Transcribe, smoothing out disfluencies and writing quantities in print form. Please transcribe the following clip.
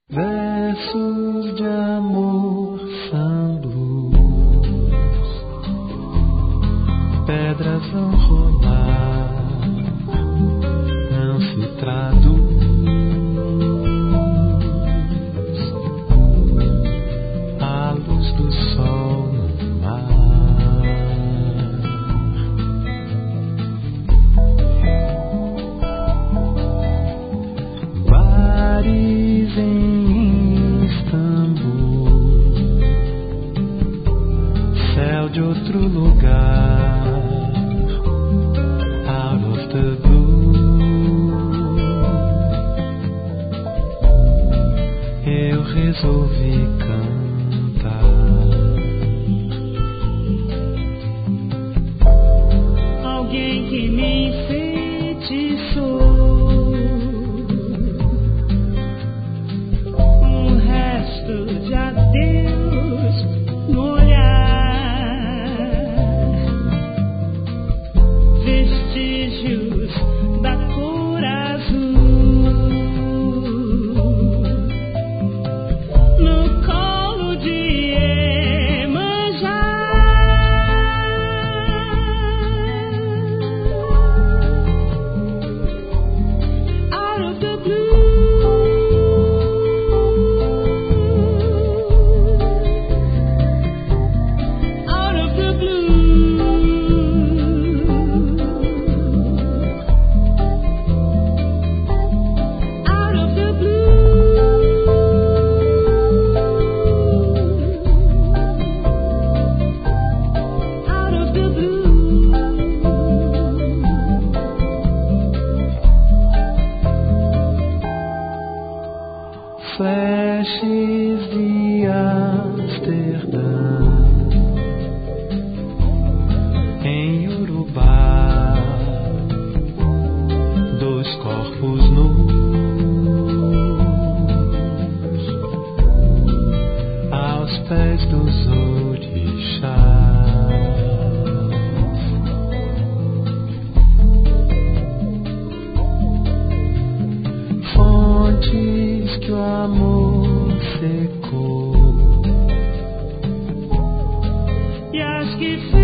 Versos de amor são blues, pedras vão rolar, não se traduz. A luz do sol no mar, bares em Istambul, céu de outro lugar, out of the blue. Eu resolvi cantar. Alguém que me enfeitiçou, um resto de adeus no olhar, vestígios da cor azul no colo de Iemanjá. Out of the blue, out of the blue, out of the blue, out of the blue. Flashes de Amsterdã, em Urubá, dois corpos nus, aos pés dos orixás. Fontes que o amor secou E as que